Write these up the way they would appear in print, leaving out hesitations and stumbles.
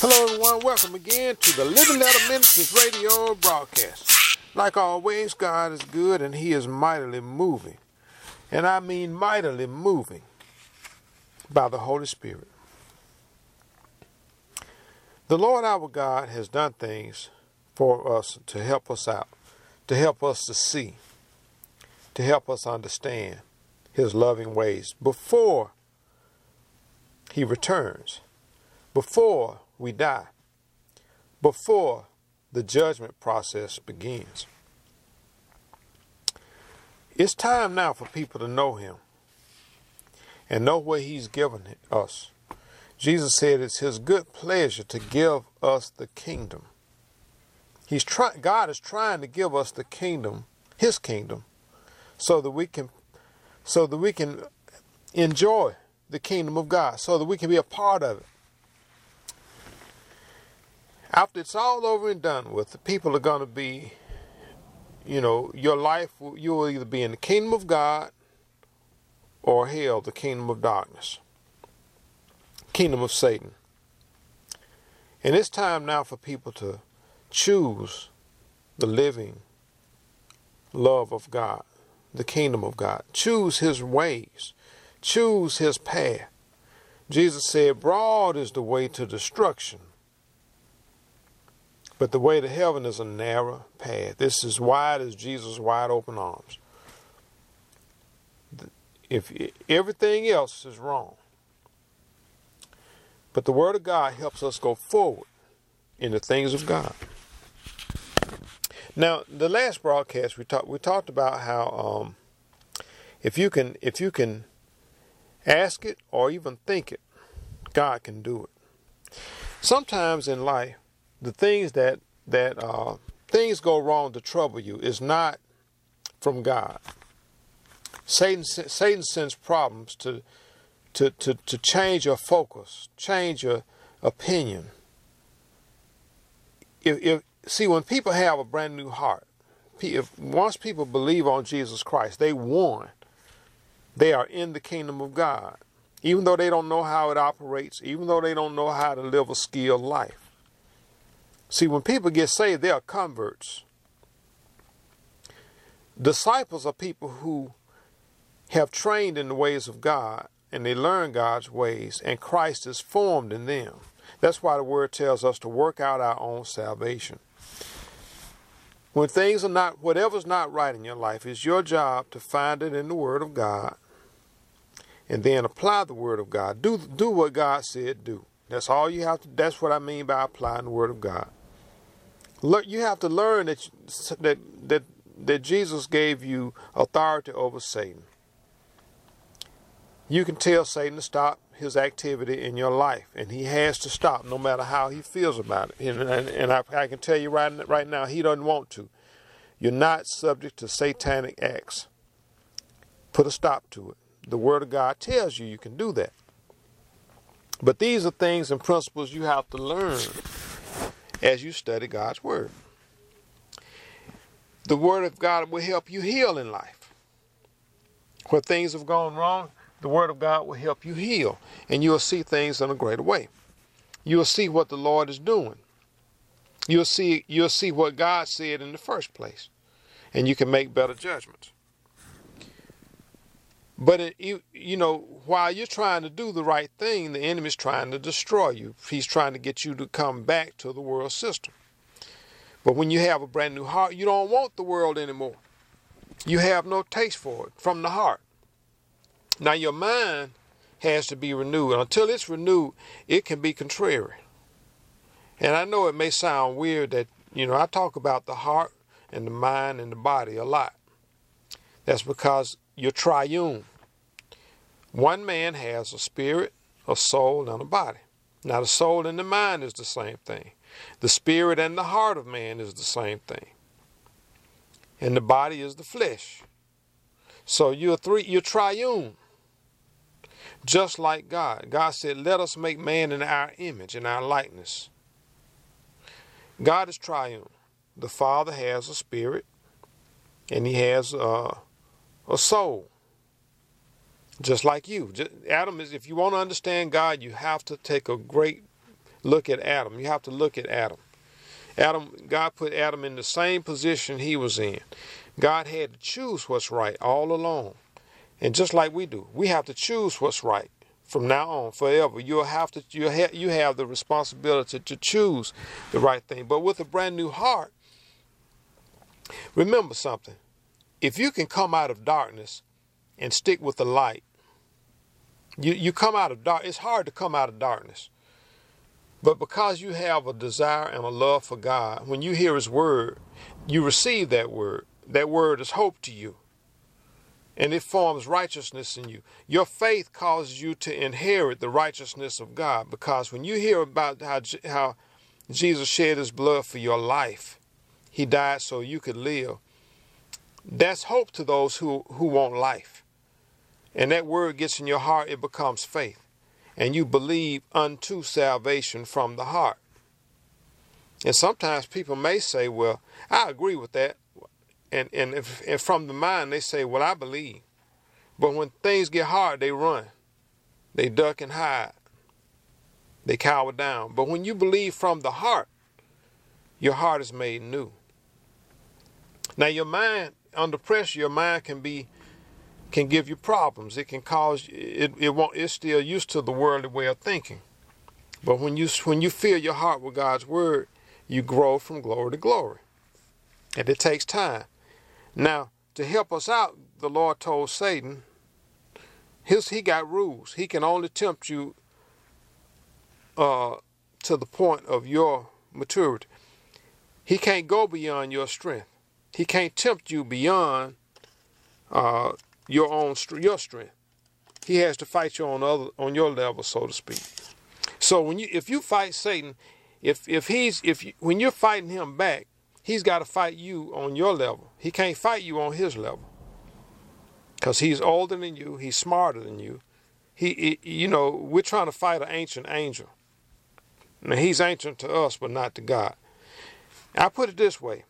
Hello everyone, welcome again to the Living Letter Ministries radio broadcast. Like always, God is good and He is mightily moving. And I mean mightily moving by the Holy Spirit. The Lord our God has done things for us to help us out, to help us to see, to help us understand His loving ways before He returns, before we die, before the judgment process begins. It's time now for people to know Him and know what He's given us. Jesus said it's His good pleasure to give us the kingdom. God is trying to give us the kingdom, His kingdom, so that we can enjoy the kingdom of God, so that we can be a part of it. After it's all over and done with, the people are going to be, your life, you will either be in the kingdom of God or hell, the kingdom of darkness, kingdom of Satan. And it's time now for people to choose the living love of God, the kingdom of God. Choose His ways. Choose His path. Jesus said, broad is the way to destruction, but the way to heaven is a narrow path. This is wide as Jesus' wide open arms. If everything else is wrong, but the Word of God helps us go forward in the things of God. Now, the last broadcast we talked about how if you can ask it or even think it, God can do it. Sometimes in life, the things that things go wrong to trouble you is not from God. Satan sends problems to change your focus, change your opinion. See, when people have a brand new heart, once people believe on Jesus Christ, they are in the kingdom of God, even though they don't know how it operates, even though they don't know how to live a skilled life. See, when people get saved, they are converts. Disciples are people who have trained in the ways of God, and they learn God's ways, and Christ is formed in them. That's why the Word tells us to work out our own salvation. When things are not, whatever's not right in your life, it's your job to find it in the Word of God, and then apply the Word of God. Do what God said do. That's all you have to. That's what I mean by applying the Word of God. You have to learn that Jesus gave you authority over Satan. You can tell Satan to stop his activity in your life, and he has to stop no matter how he feels about it. And I can tell you right now, he doesn't want to. You're not subject to satanic acts. Put a stop to it. The Word of God tells you can do that. But these are things and principles you have to learn as you study God's Word. The Word of God will help you heal in life. Where things have gone wrong, the Word of God will help you heal, and you'll see things in a greater way. You'll see what the Lord is doing. You'll see what God said in the first place, and you can make better judgments. But while you're trying to do the right thing, the enemy's trying to destroy you. He's trying to get you to come back to the world system. But when you have a brand new heart, you don't want the world anymore. You have no taste for it from the heart. Now your mind has to be renewed. Until it's renewed, it can be contrary. And I know it may sound weird that, I talk about the heart and the mind and the body a lot. That's because you're triune. One man has a spirit, a soul, and a body. Now the soul and the mind is the same thing. The spirit and the heart of man is the same thing. And the body is the flesh. So you're triune. Just like God. God said, let us make man in our image, in our likeness. God is triune. The Father has a spirit, and He has a soul. Just like you. Adam is, if you want to understand God, you have to take a great Look at Adam. You have to look at Adam. God put Adam in the same position he was in. God had to choose what's right all along. And just like we do, we have to choose what's right from now on, forever. You have the responsibility to choose the right thing. But with a brand new heart, remember something. If you can come out of darkness and stick with the light, you come out of dark. It's hard to come out of darkness. But because you have a desire and a love for God, when you hear his word, you receive that word. That word is hope to you. And it forms righteousness in you. Your faith causes you to inherit the righteousness of God. Because when you hear about how Jesus shed his blood for your life, he died so you could live, that's hope to those who want life. And that word gets in your heart, it becomes faith. And you believe unto salvation from the heart. And sometimes people may say, well, I agree with that. And if from the mind they say, well, I believe. But when things get hard, they run. They duck and hide. They cower down. But when you believe from the heart, your heart is made new. Now your mind, under pressure, your mind can give you problems. It can cause it's still used to the worldly way of thinking. But when you fill your heart with God's word, you grow from glory to glory. And it takes time. Now, to help us out, the Lord told Satan, he got rules. He can only tempt you to the point of your maturity. He can't go beyond your strength. He can't tempt you beyond your strength. He has to fight you on your level, so to speak. So if you fight Satan, when you're fighting him back, he's got to fight you on your level. He can't fight you on his level. Because he's older than you, he's smarter than you. We're trying to fight an ancient angel. Now he's ancient to us, but not to God. I put it this way.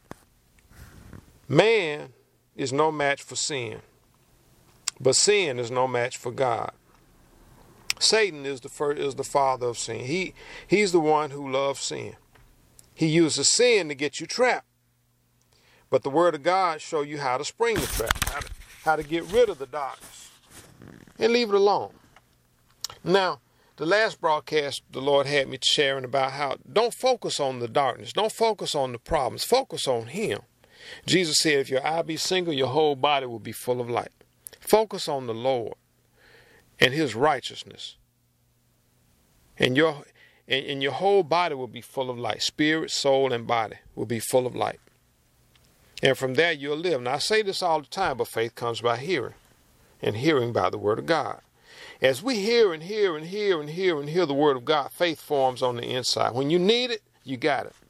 Man is no match for sin. But sin is no match for God. Satan is the father of sin. He's the one who loves sin. He uses sin to get you trapped. But the word of God shows you how to spring the trap, how to get rid of the darkness and leave it alone. Now, the last broadcast the Lord had me sharing about how don't focus on the darkness. Don't focus on the problems. Focus on him. Jesus said, if your eye be single, your whole body will be full of light. Focus on the Lord and his righteousness. And your whole body will be full of light. Spirit, soul, and body will be full of light. And from there you'll live. Now I say this all the time, but faith comes by hearing. And hearing by the word of God. As we hear and hear and hear and hear and hear the word of God, faith forms on the inside. When you need it, you got it.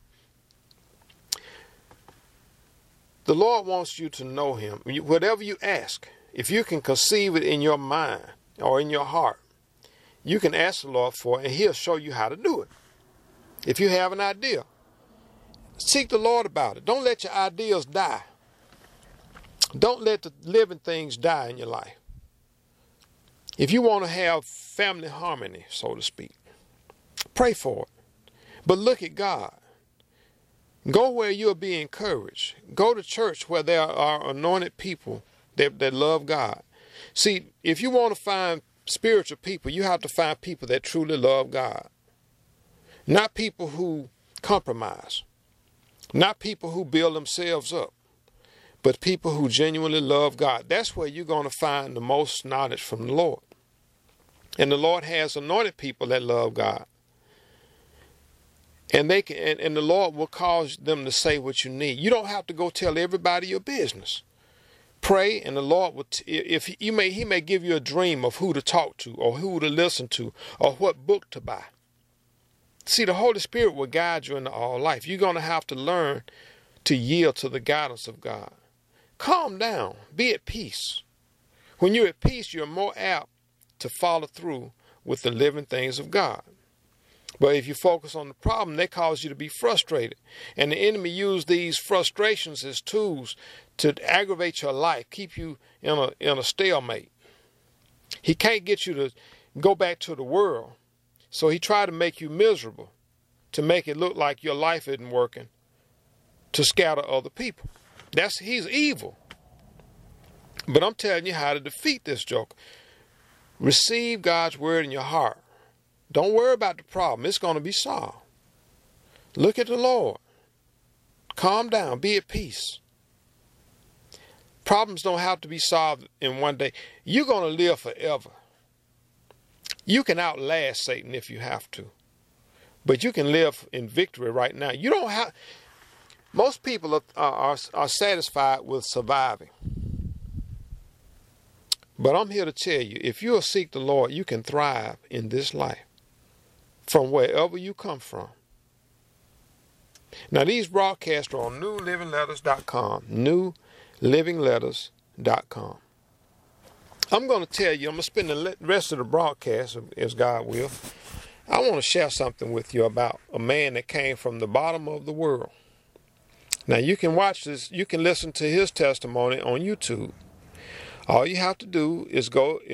The Lord wants you to know him. Whatever you ask, if you can conceive it in your mind or in your heart, you can ask the Lord for it and he'll show you how to do it. If you have an idea, seek the Lord about it. Don't let your ideas die. Don't let the living things die in your life. If you want to have family harmony, so to speak, pray for it. But look at God. Go where you'll be encouraged. Go to church where there are anointed people that love God. See, if you want to find spiritual people, you have to find people that truly love God. Not people who compromise. Not people who build themselves up. But people who genuinely love God. That's where you're going to find the most knowledge from the Lord. And the Lord has anointed people that love God. And they can, and the Lord will cause them to say what you need. You don't have to go tell everybody your business. Pray, and the Lord will. He may give you a dream of who to talk to, or who to listen to, or what book to buy. See, the Holy Spirit will guide you into all life. You're going to have to learn to yield to the guidance of God. Calm down. Be at peace. When you're at peace, you're more apt to follow through with the living things of God. But if you focus on the problem, they cause you to be frustrated. And the enemy uses these frustrations as tools to aggravate your life, keep you in a stalemate. He can't get you to go back to the world. So he tried to make you miserable, to make it look like your life isn't working, to scatter other people. He's evil. But I'm telling you how to defeat this joker. Receive God's word in your heart. Don't worry about the problem. It's going to be solved. Look at the Lord. Calm down. Be at peace. Problems don't have to be solved in one day. You're going to live forever. You can outlast Satan if you have to. But you can live in victory right now. You don't have. Most people are satisfied with surviving. But I'm here to tell you, if you'll seek the Lord, you can thrive in this life from wherever you come from. Now, these broadcasts are on newlivingletters.com. Newlivingletters.com. I'm going to tell you, I'm going to spend the rest of the broadcast, as God will. I want to share something with you about a man that came from the bottom of the world. Now, you can watch this, you can listen to his testimony on YouTube. All you have to do is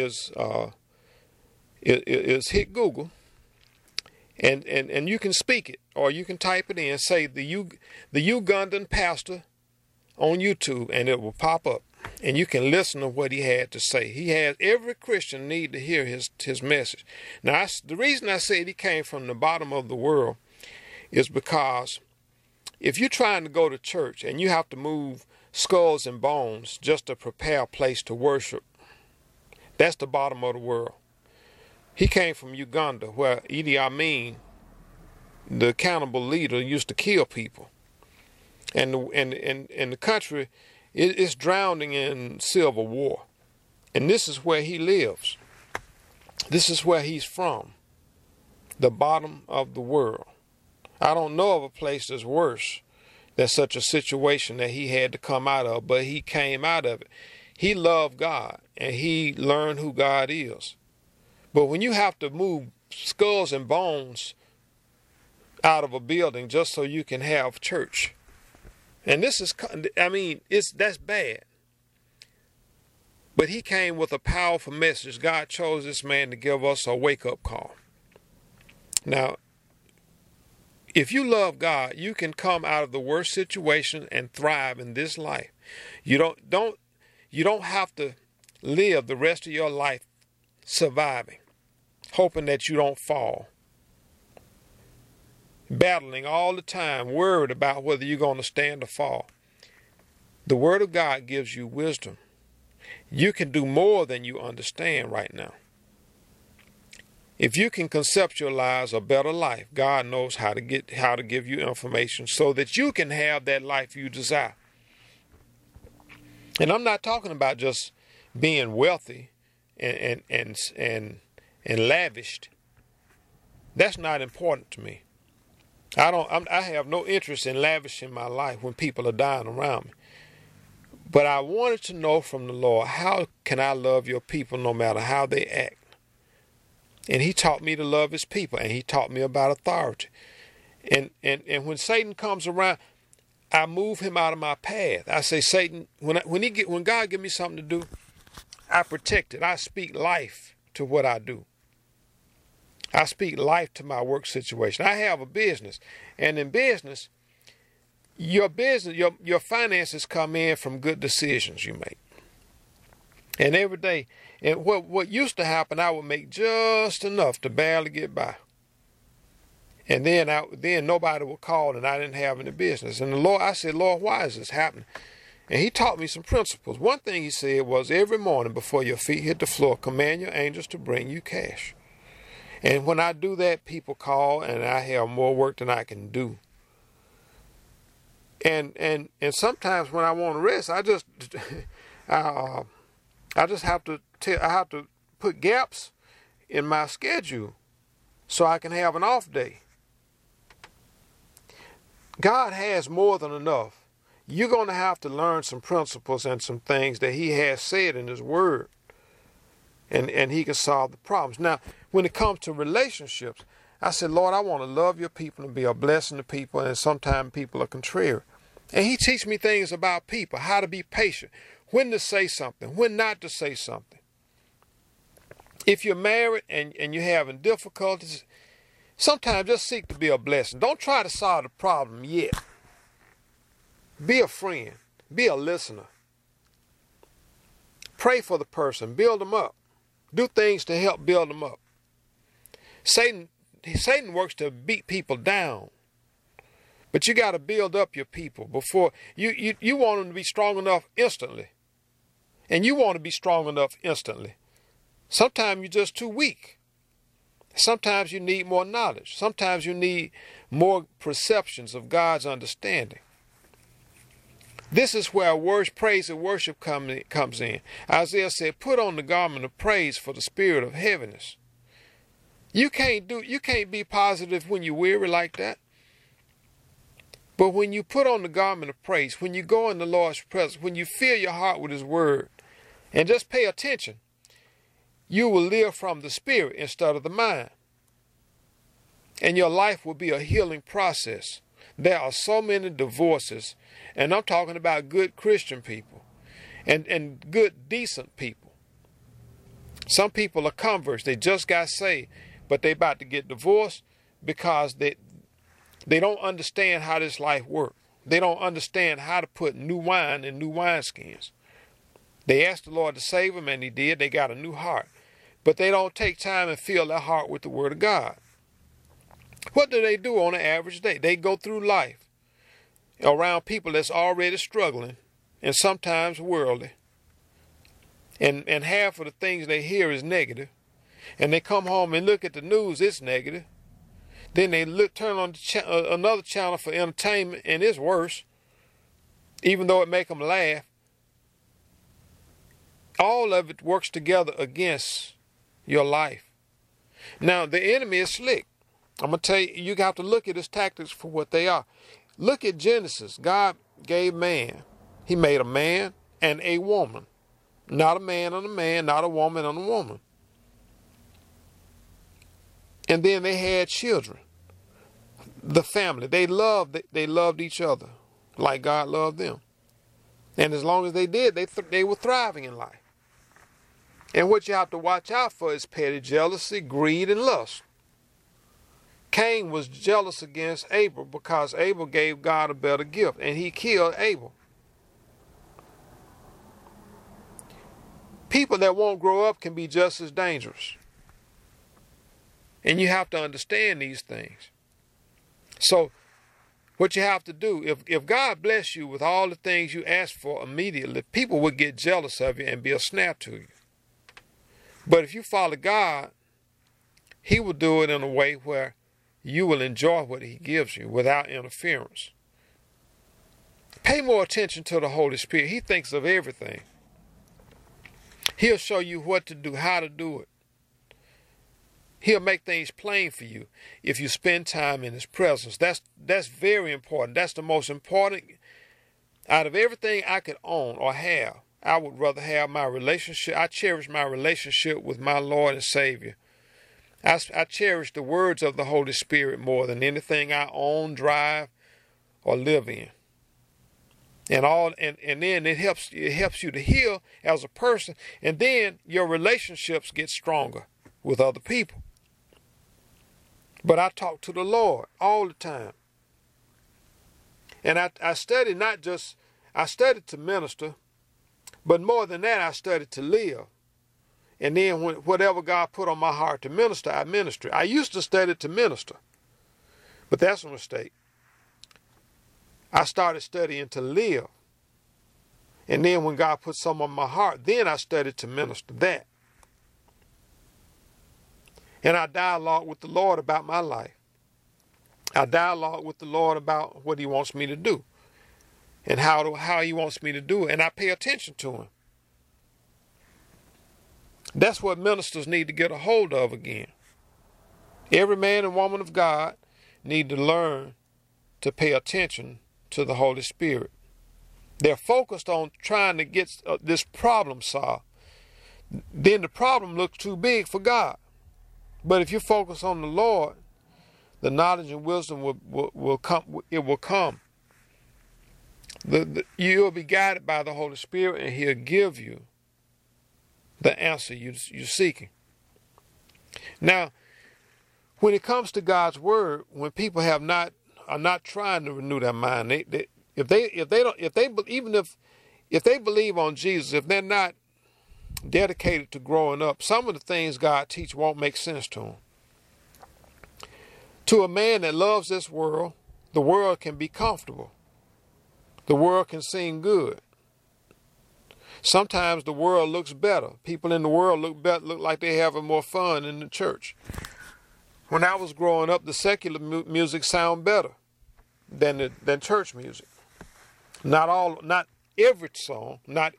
hit Google, and you can speak it, or you can type it in, say the Ugandan pastor on YouTube, and it will pop up, and you can listen to what he had to say. He has every Christian need to hear his message. Now, the reason I said he came from the bottom of the world is because if you're trying to go to church and you have to move skulls and bones just to prepare a place to worship, that's the bottom of the world. He came from Uganda, where Idi Amin, the cannibal leader, used to kill people. And the country is drowning in civil war. And this is where he lives. This is where he's from. The bottom of the world. I don't know of a place that's worse than such a situation that he had to come out of, but he came out of it. He loved God, and he learned who God is. But when you have to move skulls and bones out of a building just so you can have church, and that's bad. But he came with a powerful message. God chose this man to give us a wake-up call. Now, if you love God, you can come out of the worst situation and thrive in this life. You don't have to live the rest of your life surviving, hoping that you don't fall, battling all the time, worried about whether you're going to stand or fall. The Word of God gives you wisdom. You can do more than you understand right now. If you can conceptualize a better life, God knows how to give you information so that you can have that life you desire. And I'm not talking about just being wealthy and lavished. That's not important to me. I have no interest in lavishing my life when people are dying around me. But I wanted to know from the Lord, how can I love your people no matter how they act? And he taught me to love his people, and he taught me about authority. And when Satan comes around, I move him out of my path. I say, Satan, when God gives me something to do, I protect it. I speak life to what I do. I speak life to my work situation. I have a business, and in business, your finances come in from good decisions you make. And every day, and what used to happen, I would make just enough to barely get by. And then nobody would call, and I didn't have any business. And I said, Lord, why is this happening? And he taught me some principles. One thing he said was, every morning before your feet hit the floor, command your angels to bring you cash. And when I do that, people call, and I have more work than I can do. And sometimes when I want to rest, I have to put gaps in my schedule so I can have an off day. God has more than enough. You're going to have to learn some principles and some things that he has said in his word. And he can solve the problems. Now, when it comes to relationships, I said, Lord, I want to love your people and be a blessing to people, and sometimes people are contrary. And he teaches me things about people, how to be patient, when to say something, when not to say something. If you're married and you're having difficulties, Sometimes just seek to be a blessing. Don't try to solve the problem yet. Be a friend. Be a listener. Pray for the person. Build them up. Do things to help build them up. Satan works to beat people down. But you got to build up your people before you want them to be strong enough instantly. And you want to be strong enough instantly. Sometimes you're just too weak. Sometimes you need more knowledge. Sometimes you need more perceptions of God's understanding. This is where praise and worship comes in. Isaiah said, put on the garment of praise for the spirit of heaviness. You can't be positive when you're weary like that. But when you put on the garment of praise, when you go in the Lord's presence, when you fill your heart with His word, and just pay attention, you will live from the spirit instead of the mind. And your life will be a healing process. There are so many divorces, and I'm talking about good Christian people and good, decent people. Some people are converts. They just got saved, but they about to get divorced because they don't understand how this life works. They don't understand how to put new wine in new wineskins. They asked the Lord to save them, and He did. They got a new heart. But they don't take time and fill their heart with the Word of God. What do they do on an average day? They go through life around people that's already struggling and sometimes worldly. And half of the things they hear is negative. And they come home and look at the news, it's negative. Then they turn on another channel for entertainment, and it's worse, even though it make them laugh. All of it works together against your life. Now, the enemy is slick. I'm going to tell you, you have to look at his tactics for what they are. Look at Genesis. God gave man. He made a man and a woman. Not a man and a man, not a woman and a woman. And then they had children. The family. They loved each other like God loved them. And as long as they did, they were thriving in life. And what you have to watch out for is petty jealousy, greed, and lust. Cain was jealous against Abel because Abel gave God a better gift, and he killed Abel. People that won't grow up can be just as dangerous. And you have to understand these things. So what you have to do, if God bless you with all the things you ask for immediately, people will get jealous of you and be a snap to you. But if you follow God, He will do it in a way where you will enjoy what He gives you without interference. Pay more attention to the Holy Spirit. He thinks of everything. He'll show you what to do, how to do it. He'll make things plain for you if you spend time in His presence. That's very important. That's the most important. Out of everything I could own or have, I would rather have my relationship. I cherish my relationship with my Lord and Savior. I cherish the words of the Holy Spirit more than anything I own, drive, or live in. And then it helps you to heal as a person, and then your relationships get stronger with other people. But I talk to the Lord all the time. And I study I studied to minister, but more than that, I studied to live. And then whatever God put on my heart to minister, I minister. I used to study to minister, but that's a mistake. I started studying to live. And then when God put some on my heart, then I studied to minister that. And I dialogue with the Lord about my life. I dialogue with the Lord about what He wants me to do and how He wants me to do it. And I pay attention to Him. That's what ministers need to get a hold of again. Every man and woman of God need to learn to pay attention to the Holy Spirit. They're focused on trying to get this problem solved. Then the problem looks too big for God. But if you focus on the Lord, the knowledge and wisdom will come. It will come. You'll be guided by the Holy Spirit, and He'll give you the answer you're seeking. Now, when it comes to God's word, when people are not trying to renew their mind, if they believe on Jesus, if they're not dedicated to growing up, some of the things God teach won't make sense to them. To a man that loves this world, the world can be comfortable. The world can seem good. Sometimes the world looks better. People in the world look like they're having more fun in the church. When I was growing up, the secular music sound better than church music. Not every song, not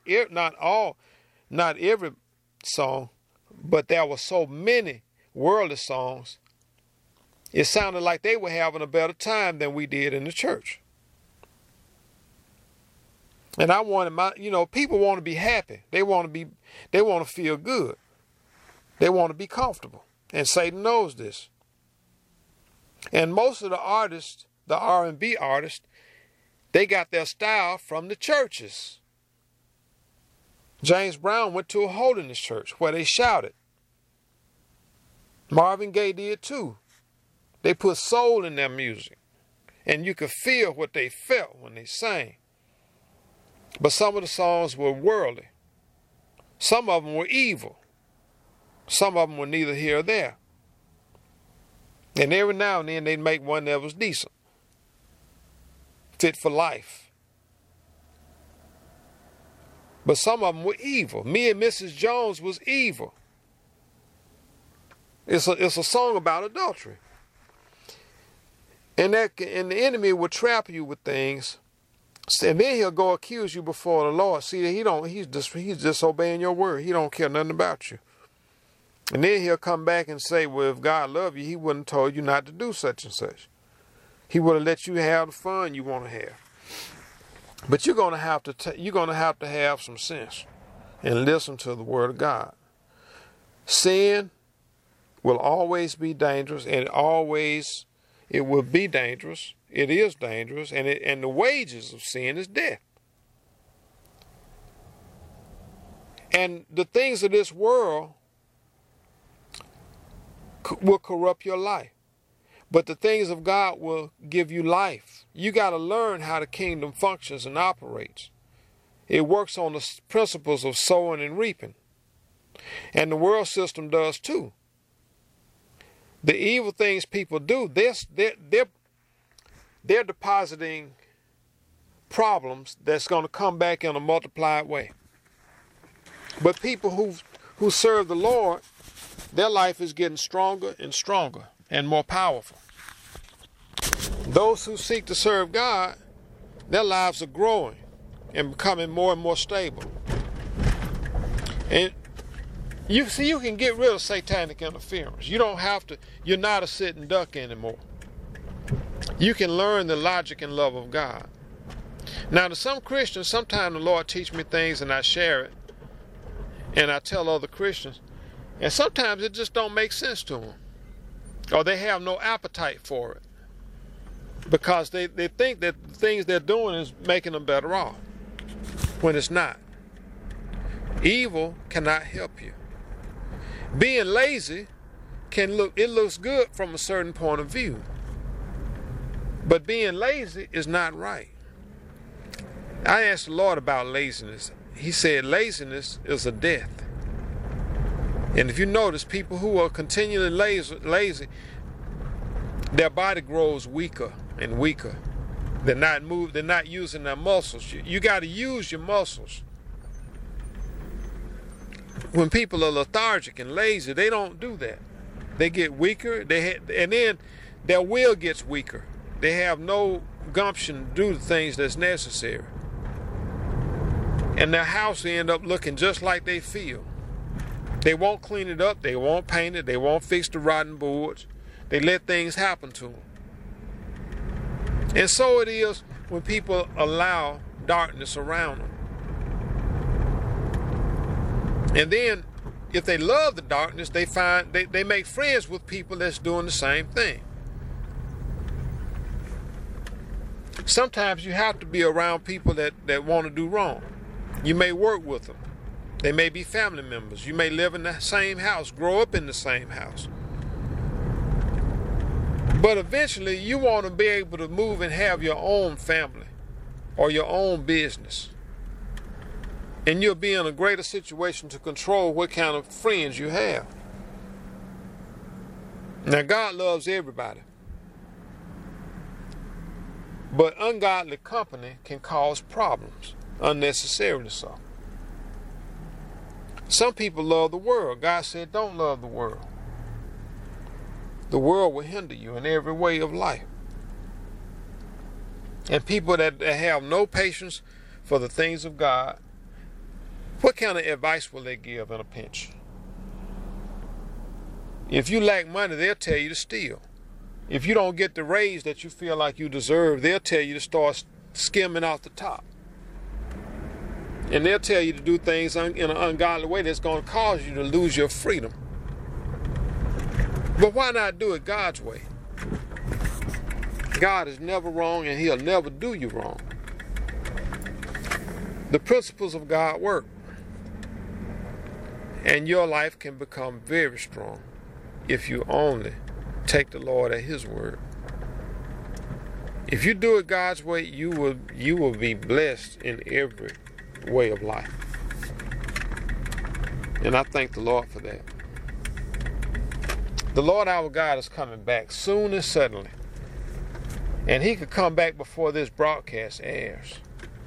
every song, but there were so many worldly songs. It sounded like they were having a better time than we did in the church. And I wanted people want to be happy. They want to feel good. They want to be comfortable. And Satan knows this. And most of the artists, the R&B artists, they got their style from the churches. James Brown went to a holiness church where they shouted. Marvin Gaye did too. They put soul in their music. And you could feel what they felt when they sang. But some of the songs were worldly. Some of them were evil. Some of them were neither here or there. And every now and then they'd make one that was decent. Fit for life. But some of them were evil. Me and Mrs. Jones was evil. It's a song about adultery. And the enemy will trap you with things. And then he'll go accuse you before the Lord. See, he's disobeying your word. He don't care nothing about you. And then he'll come back and say, well, if God loved you, he wouldn't have told you not to do such and such. He would have let you have the fun you want to have. But you're going to have to have some sense and listen to the word of God. Sin will always be dangerous, and it will be dangerous. It is dangerous, and the wages of sin is death. And the things of this world will corrupt your life. But the things of God will give you life. You got to learn how the kingdom functions and operates. It works on the principles of sowing and reaping. And the world system does too. The evil things people do, they're depositing problems that's going to come back in a multiplied way. But people who serve the Lord, their life is getting stronger and stronger and more powerful. Those who seek to serve God, their lives are growing and becoming more and more stable. And you can get rid of satanic interference. You're not a sitting duck anymore. You can learn the logic and love of God. Now, to some Christians, sometimes the Lord teach me things and I share it. And I tell other Christians. And sometimes it just don't make sense to them. Or they have no appetite for it. Because they think that the things they're doing is making them better off. When it's not. Evil cannot help you. Being lazy looks good from a certain point of view. But being lazy is not right. I asked the Lord about laziness. He said laziness is a death. And if you notice, people who are continually lazy, their body grows weaker and weaker. They're not using their muscles. You got to use your muscles. When people are lethargic and lazy, they don't do that. They get weaker, and then their will gets weaker. They have no gumption to do the things that's necessary. And their house will end up looking just like they feel. They won't clean it up. They won't paint it. They won't fix the rotten boards. They let things happen to them. And so it is when people allow darkness around them. And then, if they love the darkness, they make friends with people that's doing the same thing. Sometimes you have to be around people that want to do wrong. You may work with them. They may be family members. You may live in the same house, grow up in the same house. But eventually you want to be able to move and have your own family or your own business. And you'll be in a greater situation to control what kind of friends you have. Now, God loves everybody. But ungodly company can cause problems, unnecessarily so. Some people love the world. God said, don't love the world. The world will hinder you in every way of life. And people that have no patience for the things of God, what kind of advice will they give in a pinch? If you lack money, they'll tell you to steal. If you don't get the raise that you feel like you deserve, they'll tell you to start skimming off the top. And they'll tell you to do things in an ungodly way that's going to cause you to lose your freedom. But why not do it God's way? God is never wrong, and He'll never do you wrong. The principles of God work. And your life can become very strong if you only take the Lord at His word. If you do it God's way, you will be blessed in every way of life. And I thank the Lord for that. The Lord our God is coming back soon and suddenly. And He could come back before this broadcast airs.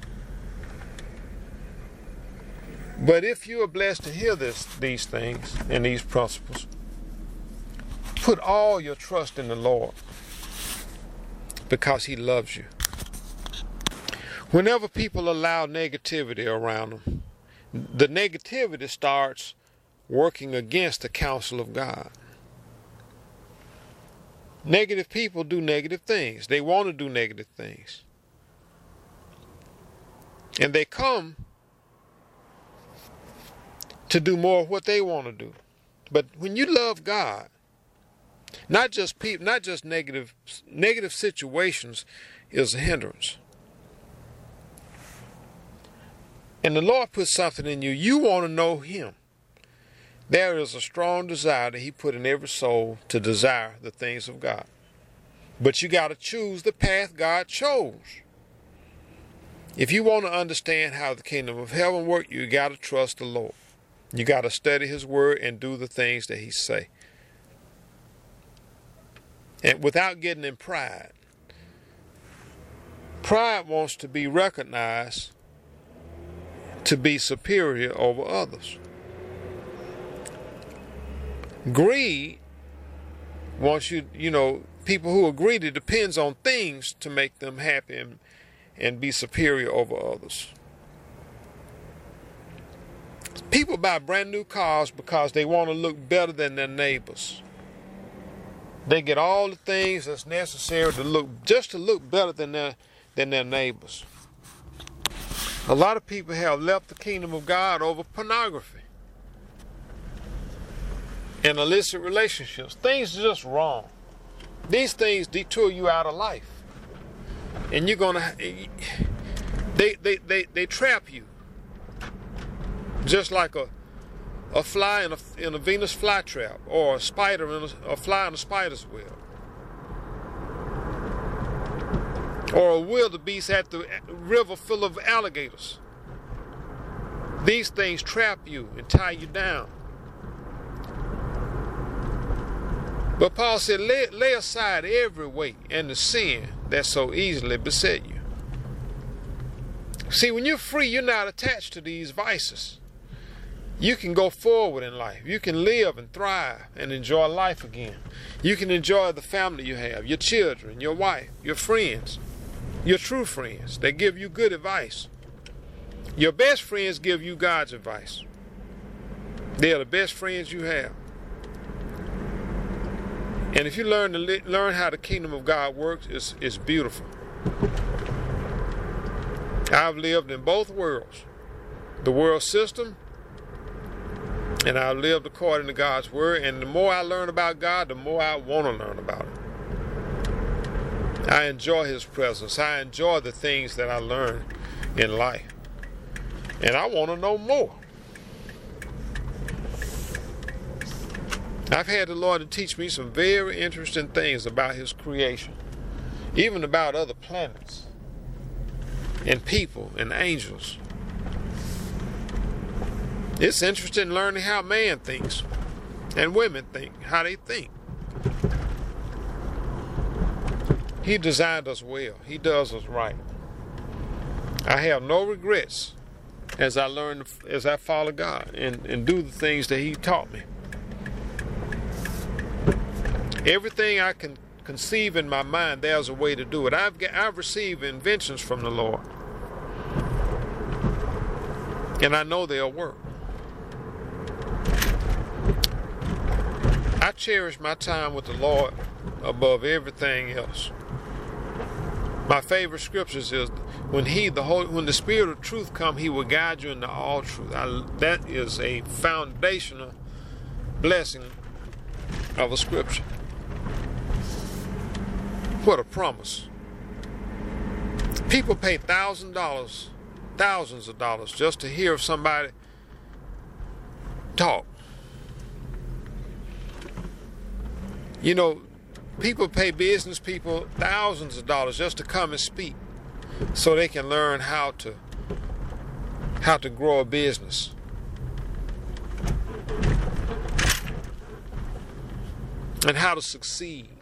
But if you are blessed to hear these things and these principles, put all your trust in the Lord because He loves you. Whenever people allow negativity around them, the negativity starts working against the counsel of God. Negative people do negative things. They want to do negative things. And they come to do more of what they want to do. But when you love God, not just people, not just negative situations is a hindrance. And the Lord puts something in you. You want to know Him. There is a strong desire that He put in every soul to desire the things of God. But you got to choose the path God chose. If you want to understand how the kingdom of heaven works, you got to trust the Lord. You got to study His word and do the things that He say. And without getting in pride. Pride wants to be recognized to be superior over others. Greed wants people who are greedy depends on things to make them happy and be superior over others. People buy brand new cars because they want to look better than their neighbors. They get all the things that's necessary to look better than their neighbors. A lot of people have left the kingdom of God over pornography and illicit relationships. Things are just wrong. These things detour you out of life, and you're gonna. They trap you, just like a fly in a Venus flytrap, or a spider a fly in a spider's web, or a wildebeest at the river full of alligators. These things trap you and tie you down. But Paul said, lay aside every weight and the sin that so easily beset you. See, when you're free, you're not attached to these vices. You can go forward in life. You can live and thrive and enjoy life again. You can enjoy the family you have, your children, your wife, your friends, your true friends. They give you good advice. Your best friends give you God's advice. They are the best friends you have. And if you learn how the kingdom of God works, it's beautiful. I've lived in both worlds, the world system, and I've lived according to God's word. And the more I learn about God, the more I want to learn about it. I enjoy His presence. I enjoy the things that I learn in life, and I want to know more. I've had the Lord to teach me some very interesting things about His creation, even about other planets and people and angels. It's interesting learning how man thinks and women think, how they think. He designed us well. He does us right. I have no regrets as I follow God and do the things that He taught me. Everything I can conceive in my mind, there's a way to do it. I've received inventions from the Lord, and I know they'll work. I cherish my time with the Lord above everything else. My favorite scriptures is when the Spirit of truth come, He will guide you into all truth. That is a foundational blessing of a scripture. What a promise. People pay thousands of dollars just to hear somebody talk. You know, people pay business people thousands of dollars just to come and speak so they can learn how to grow a business. And how to succeed.